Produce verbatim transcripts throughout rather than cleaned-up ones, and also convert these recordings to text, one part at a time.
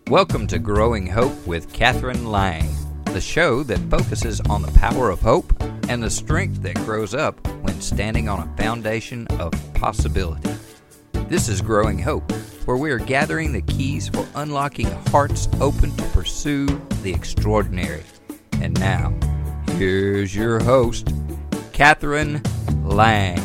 Welcome to Growing Hope with Catherine Lang, the show that focuses on the power of hope and the strength that grows up when standing on a foundation of possibility. This is Growing Hope, where we are gathering the keys for unlocking hearts open to pursue the extraordinary. And now, here's your host, Catherine Lang.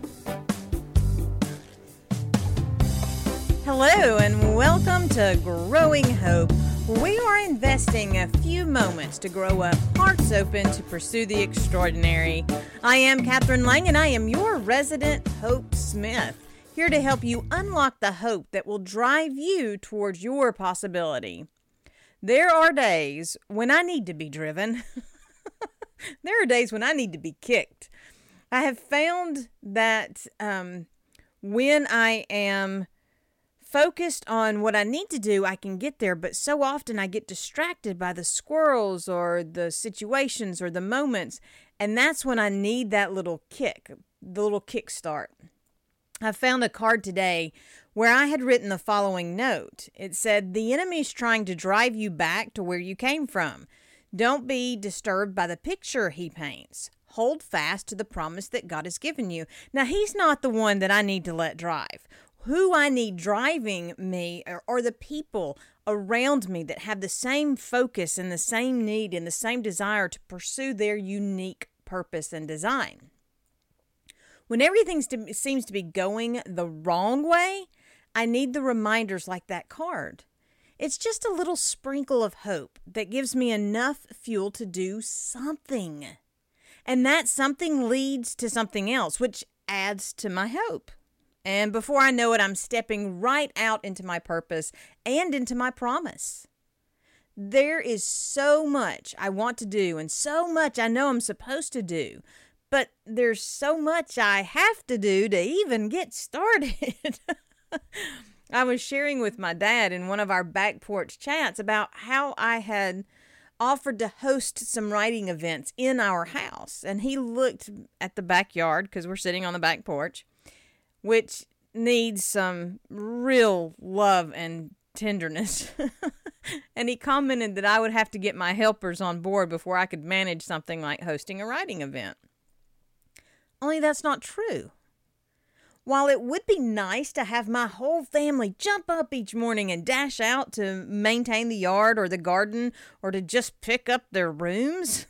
Hello and welcome to Growing Hope. We are investing a few moments to grow up hearts open to pursue the extraordinary. I am Catherine Lang and I am your resident Hope Smith, here to help you unlock the hope that will drive you towards your possibility. There are days when I need to be driven. There are days when I need to be kicked. I have found that um, when I am focused on what I need to do, I can get there, but so often I get distracted by the squirrels or the situations or the moments, and that's when I need that little kick, the little kickstart. I found a card today where I had written the following note. It said, "The enemy's trying to drive you back to where you came from. Don't be disturbed by the picture he paints. Hold fast to the promise that God has given you." Now, he's not the one that I need to let drive. Who I need driving me are, are the people around me that have the same focus and the same need and the same desire to pursue their unique purpose and design. When everything to, seems to be going the wrong way, I need the reminders like that card. It's just a little sprinkle of hope that gives me enough fuel to do something. And that something leads to something else, which adds to my hope. And before I know it, I'm stepping right out into my purpose and into my promise. There is so much I want to do and so much I know I'm supposed to do, but there's so much I have to do to even get started. I was sharing with my dad in one of our back porch chats about how I had offered to host some writing events in our house. And he looked at the backyard, because we're sitting on the back porch, which needs some real love and tenderness. And he commented that I would have to get my helpers on board before I could manage something like hosting a writing event. Only that's not true. While it would be nice to have my whole family jump up each morning and dash out to maintain the yard or the garden or to just pick up their rooms,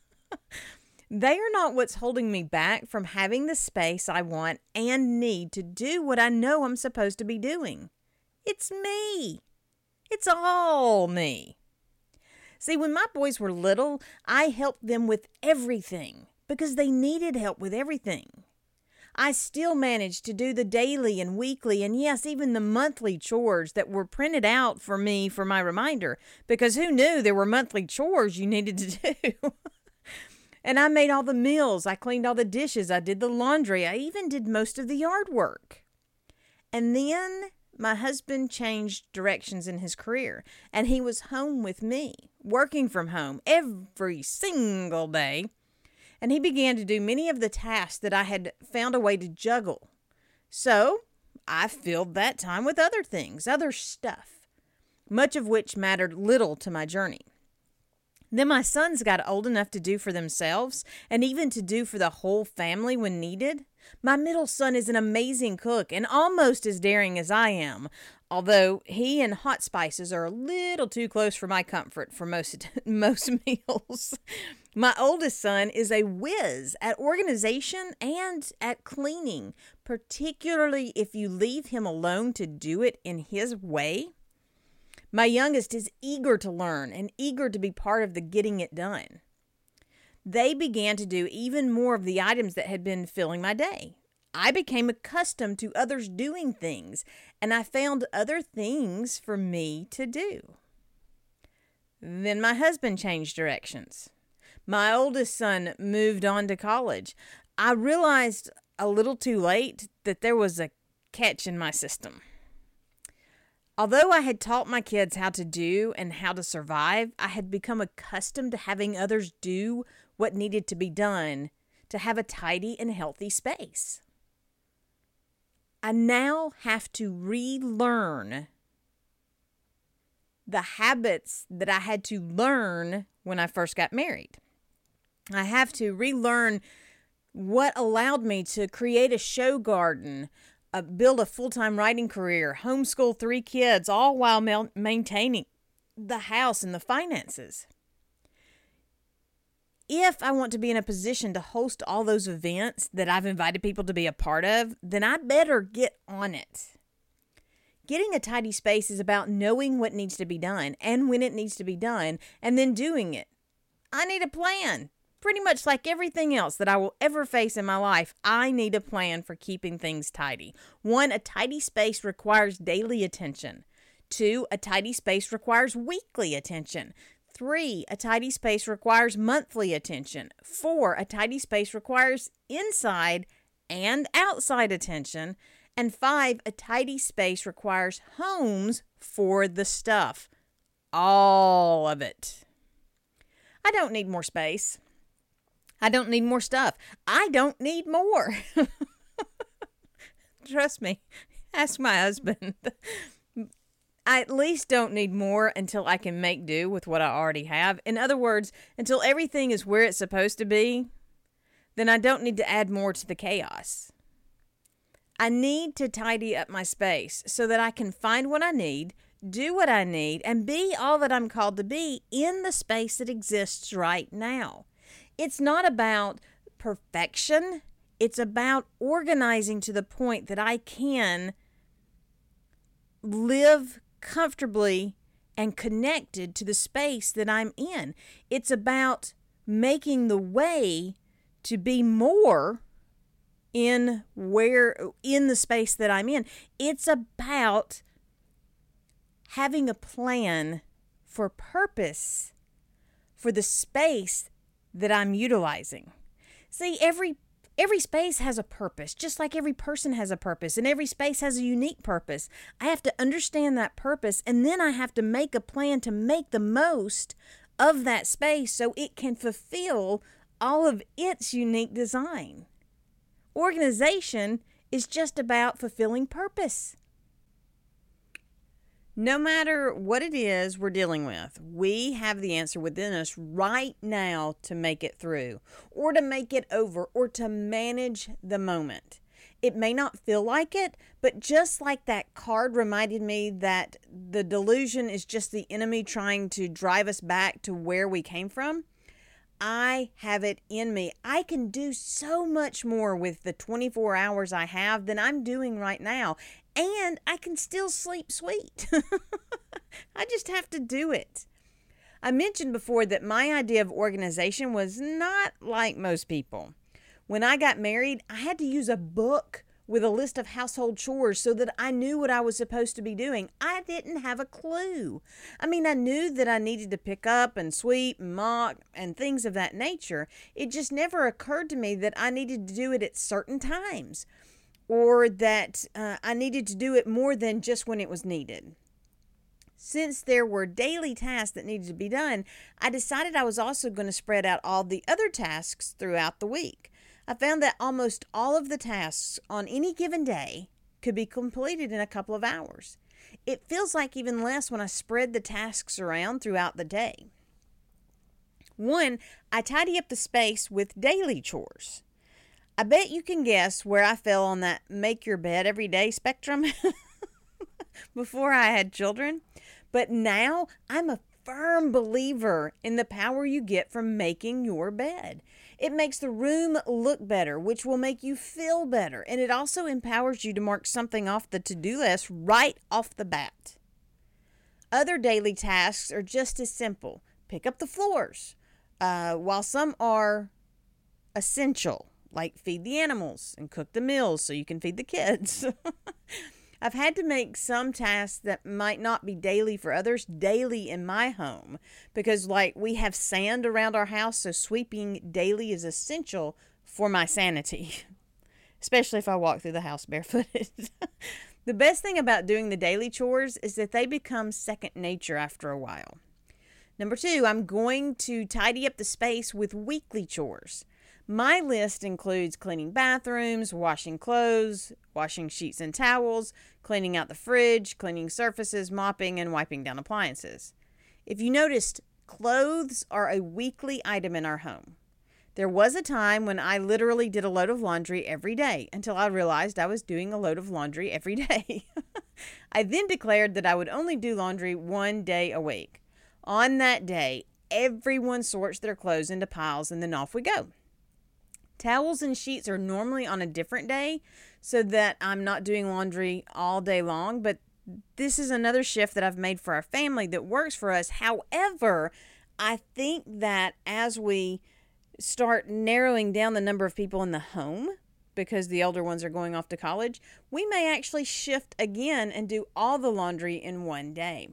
they are not what's holding me back from having the space I want and need to do what I know I'm supposed to be doing. It's me. It's all me. See, when my boys were little, I helped them with everything because they needed help with everything. I still managed to do the daily and weekly and yes, even the monthly chores that were printed out for me for my reminder, because who knew there were monthly chores you needed to do? And I made all the meals, I cleaned all the dishes, I did the laundry, I even did most of the yard work. And then my husband changed directions in his career, and he was home with me, working from home every single day. And he began to do many of the tasks that I had found a way to juggle. So I filled that time with other things, other stuff, much of which mattered little to my journey. Then my sons got old enough to do for themselves and even to do for the whole family when needed. My middle son is an amazing cook and almost as daring as I am, although he and hot spices are a little too close for my comfort for most most meals. My oldest son is a whiz at organization and at cleaning, particularly if you leave him alone to do it in his way. My youngest is eager to learn and eager to be part of the getting it done. They began to do even more of the items that had been filling my day. I became accustomed to others doing things, and I found other things for me to do. Then my husband changed directions. My oldest son moved on to college. I realized a little too late that there was a catch in my system. Although I had taught my kids how to do and how to survive, I had become accustomed to having others do what needed to be done to have a tidy and healthy space. I now have to relearn the habits that I had to learn when I first got married. I have to relearn what allowed me to create a show garden, uh, build a full-time writing career, homeschool three kids, all while ma- maintaining the house and the finances. If I want to be in a position to host all those events that I've invited people to be a part of, then I better get on it. Getting a tidy space is about knowing what needs to be done and when it needs to be done, and then doing it. I need a plan. Pretty much like everything else that I will ever face in my life, I need a plan for keeping things tidy. One, a tidy space requires daily attention. Two, a tidy space requires weekly attention. Three, a tidy space requires monthly attention. Four, a tidy space requires inside and outside attention. And five, a tidy space requires homes for the stuff. All of it. I don't need more space. I don't need more stuff. I don't need more. Trust me. Ask my husband. I at least don't need more until I can make do with what I already have. In other words, until everything is where it's supposed to be, then I don't need to add more to the chaos. I need to tidy up my space so that I can find what I need, do what I need, and be all that I'm called to be in the space that exists right now. It's not about perfection. It's about organizing to the point that I can live comfortably and connected to the space that I'm in. It's about making the way to be more in where in the space that I'm in. It's about having a plan for purpose for the space that I'm utilizing. See, every Every space has a purpose, just like every person has a purpose, and every space has a unique purpose. I have to understand that purpose, and then I have to make a plan to make the most of that space so it can fulfill all of its unique design. Organization is just about fulfilling purpose. No matter what it is we're dealing with, we have the answer within us right now to make it through, or to make it over, or to manage the moment. It may not feel like it, but just like that card reminded me that the delusion is just the enemy trying to drive us back to where we came from, I have it in me. I can do so much more with the twenty-four hours I have than I'm doing right now. And I can still sleep sweet. I just have to do it. I mentioned before that my idea of organization was not like most people. When I got married, I had to use a book with a list of household chores so that I knew what I was supposed to be doing. I didn't have a clue. I mean, I knew that I needed to pick up and sweep and mop and things of that nature. It just never occurred to me that I needed to do it at certain times, or that uh, I needed to do it more than just when it was needed. Since there were daily tasks that needed to be done, I decided I was also going to spread out all the other tasks throughout the week. I found that almost all of the tasks on any given day could be completed in a couple of hours. It feels like even less when I spread the tasks around throughout the day. One, I tidy up the space with daily chores. I bet you can guess where I fell on that make your bed every day spectrum before I had children. But now I'm a firm believer in the power you get from making your bed. It makes the room look better, which will make you feel better. And it also empowers you to mark something off the to-do list right off the bat. Other daily tasks are just as simple. Pick up the floors. Uh, while some are essential, like feed the animals and cook the meals so you can feed the kids. I've had to make some tasks that might not be daily for others daily in my home because, like, we have sand around our house, so sweeping daily is essential for my sanity, especially if I walk through the house barefooted. The best thing about doing the daily chores is that they become second nature after a while. Number two, I'm going to tidy up the space with weekly chores. My list includes cleaning bathrooms, washing clothes, washing sheets and towels, cleaning out the fridge, cleaning surfaces, mopping, and wiping down appliances. If you noticed, clothes are a weekly item in our home. There was a time when I literally did a load of laundry every day until I realized I was doing a load of laundry every day. I then declared that I would only do laundry one day a week. On that day, everyone sorts their clothes into piles and then off we go. Towels and sheets are normally on a different day so that I'm not doing laundry all day long, but this is another shift that I've made for our family that works for us. However, I think that as we start narrowing down the number of people in the home, because the older ones are going off to college, we may actually shift again and do all the laundry in one day.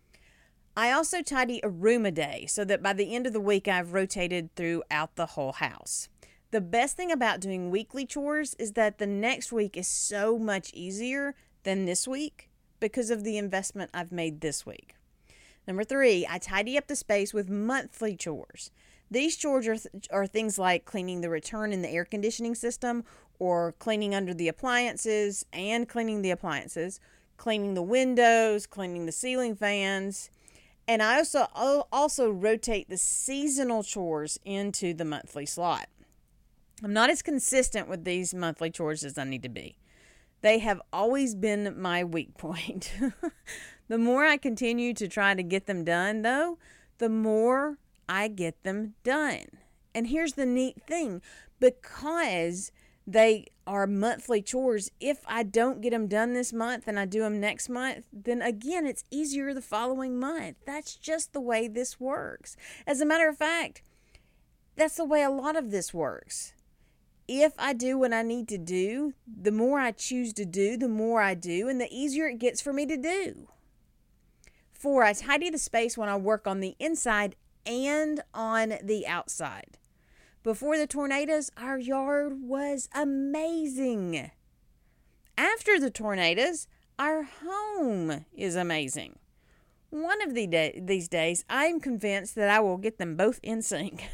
I also tidy a room a day so that by the end of the week I've rotated throughout the whole house. The best thing about doing weekly chores is that the next week is so much easier than this week because of the investment I've made this week. Number three, I tidy up the space with monthly chores. These chores are, th- are things like cleaning the return in the air conditioning system, or cleaning under the appliances and cleaning the appliances, cleaning the windows, cleaning the ceiling fans. And I also also rotate the seasonal chores into the monthly slot. I'm not as consistent with these monthly chores as I need to be. They have always been my weak point. The more I continue to try to get them done, though, the more I get them done. And here's the neat thing. Because they are monthly chores, if I don't get them done this month and I do them next month, then again, it's easier the following month. That's just the way this works. As a matter of fact, that's the way a lot of this works. If I do what I need to do, the more I choose to do, the more I do, and the easier it gets for me to do. Four, I tidy the space when I work on the inside and on the outside. Before the tornadoes, our yard was amazing. After the tornadoes, our home is amazing. One of the day- these days, I'm convinced that I will get them both in sync.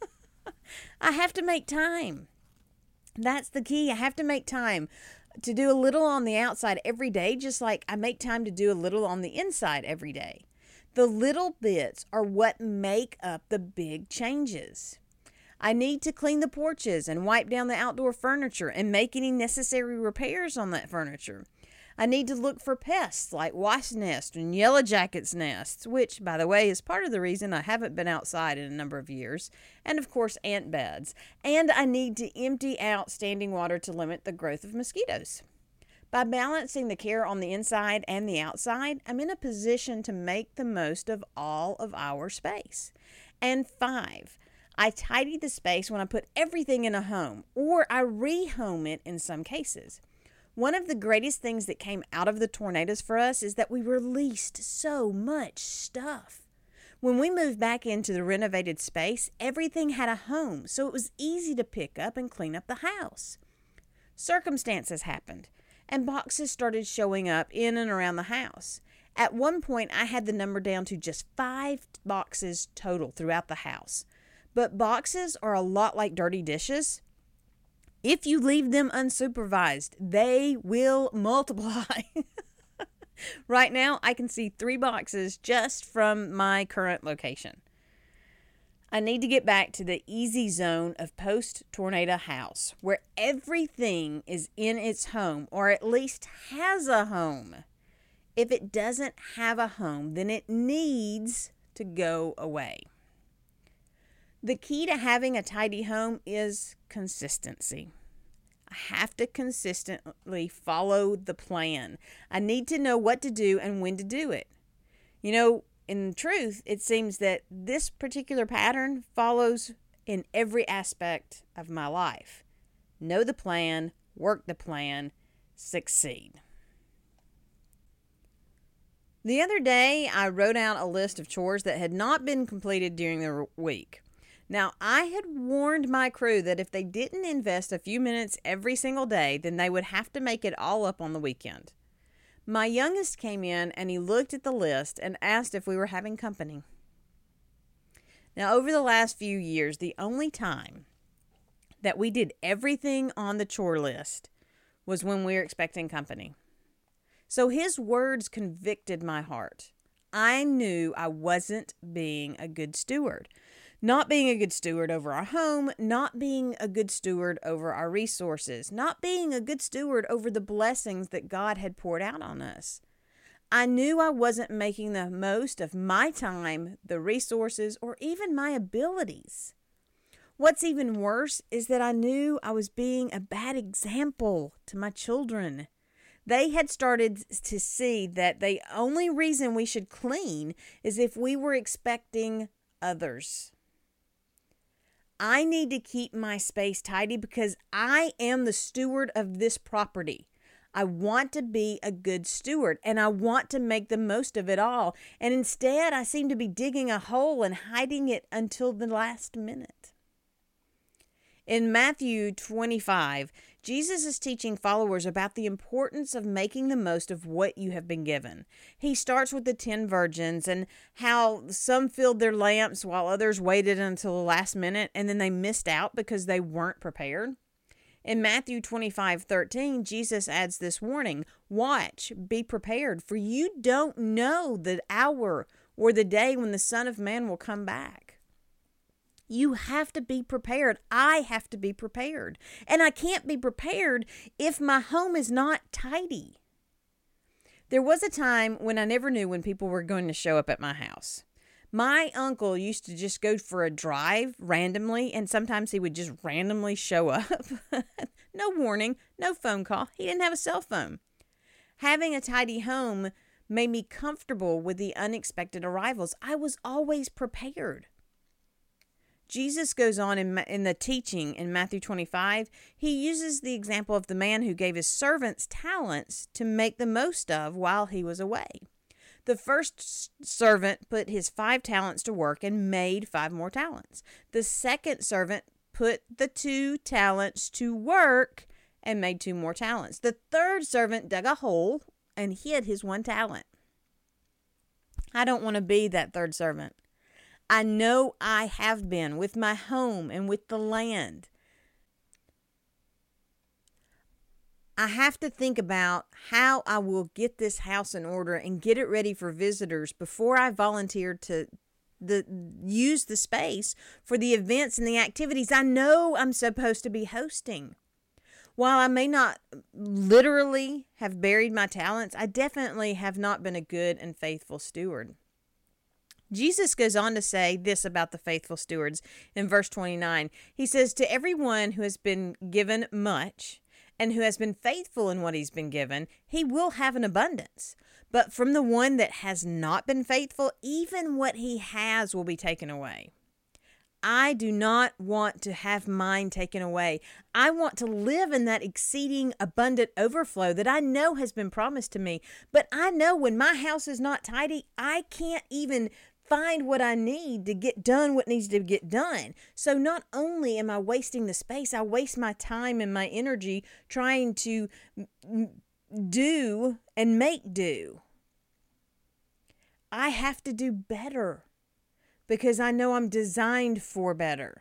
I have to make time. That's the key. I have to make time to do a little on the outside every day, just like I make time to do a little on the inside every day. The little bits are what make up the big changes. I need to clean the porches and wipe down the outdoor furniture and make any necessary repairs on that furniture. I need to look for pests like wasp nests and yellow jackets nests, which, by the way, is part of the reason I haven't been outside in a number of years, and of course ant beds. And I need to empty out standing water to limit the growth of mosquitoes. By balancing the care on the inside and the outside, I'm in a position to make the most of all of our space. And five, I tidy the space when I put everything in a home, or I rehome it in some cases. One of the greatest things that came out of the tornadoes for us is that we released so much stuff. When we moved back into the renovated space, everything had a home, so it was easy to pick up and clean up the house. Circumstances happened, and boxes started showing up in and around the house. At one point, I had the number down to just five boxes total throughout the house. But boxes are a lot like dirty dishes. If you leave them unsupervised, they will multiply. Right now, I can see three boxes just from my current location. I need to get back to the easy zone of post-tornado house, where everything is in its home, or at least has a home. If it doesn't have a home, then it needs to go away. The key to having a tidy home is consistency. I have to consistently follow the plan. I need to know what to do and when to do it. You know, in truth, it seems that this particular pattern follows in every aspect of my life. Know the plan, work the plan, succeed. The other day, I wrote out a list of chores that had not been completed during the week. Now, I had warned my crew that if they didn't invest a few minutes every single day, then they would have to make it all up on the weekend. My youngest came in and he looked at the list and asked if we were having company. Now, over the last few years, the only time that we did everything on the chore list was when we were expecting company. So his words convicted my heart. I knew I wasn't being a good steward. Not being a good steward over our home, not being a good steward over our resources, not being a good steward over the blessings that God had poured out on us. I knew I wasn't making the most of my time, the resources, or even my abilities. What's even worse is that I knew I was being a bad example to my children. They had started to see that the only reason we should clean is if we were expecting others. I need to keep my space tidy because I am the steward of this property. I want to be a good steward and I want to make the most of it all. And instead, I seem to be digging a hole and hiding it until the last minute. In Matthew twenty-five, Jesus is teaching followers about the importance of making the most of what you have been given. He starts with the ten virgins and how some filled their lamps while others waited until the last minute and then they missed out because they weren't prepared. In Matthew twenty-five thirteen, Jesus adds this warning, "Watch, be prepared, for you don't know the hour or the day when the Son of Man will come back." You have to be prepared. I have to be prepared. And I can't be prepared if my home is not tidy. There was a time when I never knew when people were going to show up at my house. My uncle used to just go for a drive randomly, and sometimes he would just randomly show up. No warning, no phone call. He didn't have a cell phone. Having a tidy home made me comfortable with the unexpected arrivals. I was always prepared. Jesus goes on in, in the teaching in Matthew twenty-five. He uses the example of the man who gave his servants talents to make the most of while he was away. The first servant put his five talents to work and made five more talents. The second servant put the two talents to work and made two more talents. The third servant dug a hole and hid his one talent. I don't want to be that third servant. I know I have been with my home and with the land. I have to think about how I will get this house in order and get it ready for visitors before I volunteer to the use the space for the events and the activities I know I'm supposed to be hosting. While I may not literally have buried my talents, I definitely have not been a good and faithful steward. Jesus goes on to say this about the faithful stewards in verse twenty-nine. He says, "To everyone who has been given much and who has been faithful in what he's been given, he will have an abundance. But from the one that has not been faithful, even what he has will be taken away." I do not want to have mine taken away. I want to live in that exceeding abundant overflow that I know has been promised to me. But I know when my house is not tidy, I can't even find what I need to get done what needs to get done. So not only am I wasting the space, I waste my time and my energy trying to do and make do. I have to do better because I know I'm designed for better.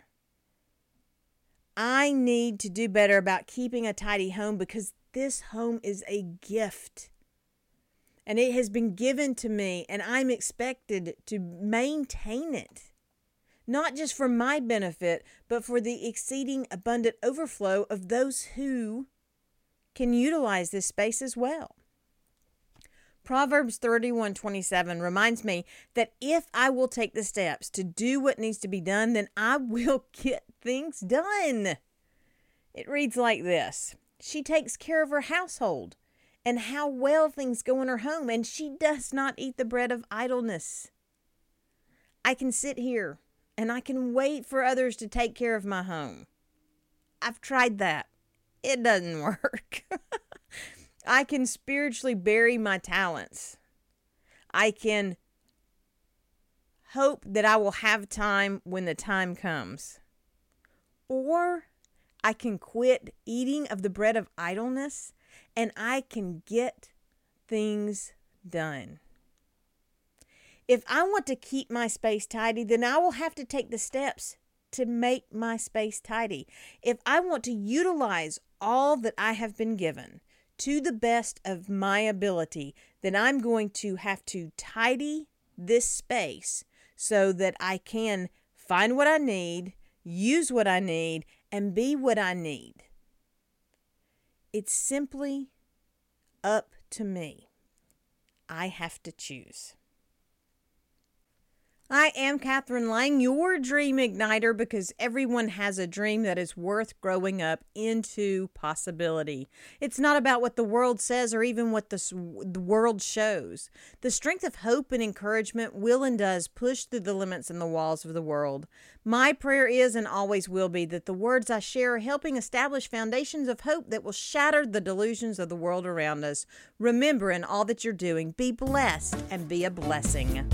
I need to do better about keeping a tidy home because this home is a gift. And it has been given to me, and I'm expected to maintain it. Not just for my benefit, but for the exceeding abundant overflow of those who can utilize this space as well. Proverbs thirty-one twenty-seven reminds me that if I will take the steps to do what needs to be done, then I will get things done. It reads like this: "She takes care of her household and how well things go in her home, and she does not eat the bread of idleness." I can sit here and I can wait for others to take care of my home. I've tried that. It doesn't work. I can spiritually bury my talents. I can hope that I will have time when the time comes. Or I can quit eating of the bread of idleness and I can get things done. If I want to keep my space tidy, then I will have to take the steps to make my space tidy. If I want to utilize all that I have been given to the best of my ability, then I'm going to have to tidy this space so that I can find what I need, use what I need, and be what I need. It's simply up to me. I have to choose. I am Catherine Lang, your dream igniter, because everyone has a dream that is worth growing up into possibility. It's not about what the world says or even what the, the world shows. The strength of hope and encouragement will and does push through the limits and the walls of the world. My prayer is and always will be that the words I share are helping establish foundations of hope that will shatter the delusions of the world around us. Remember, in all that you're doing, be blessed and be a blessing.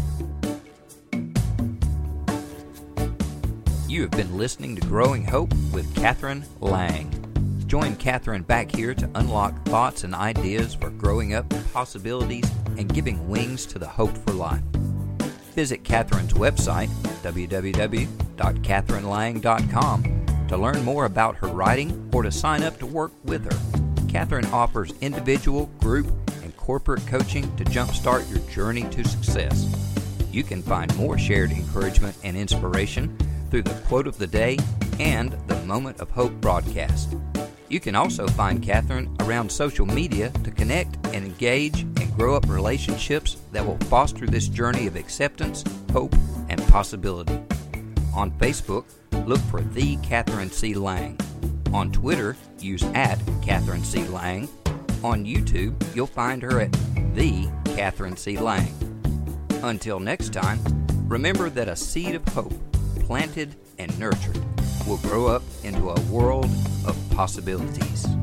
You have been listening to Growing Hope with Catherine Lang. Join Catherine back here to unlock thoughts and ideas for growing up, possibilities, and giving wings to the hope for life. Visit Catherine's website, w w w dot catherine lang dot com, to learn more about her writing or to sign up to work with her. Catherine offers individual, group, and corporate coaching to jumpstart your journey to success. You can find more shared encouragement and inspiration through the Quote of the Day and the Moment of Hope broadcast. You can also find Catherine around social media to connect and engage and grow up relationships that will foster this journey of acceptance, hope, and possibility. On Facebook, look for The Catherine C. Lang. On Twitter, use at Catherine C. Lang. On YouTube, you'll find her at The Catherine C. Lang. Until next time, remember that a seed of hope planted and nurtured will grow up into a world of possibilities.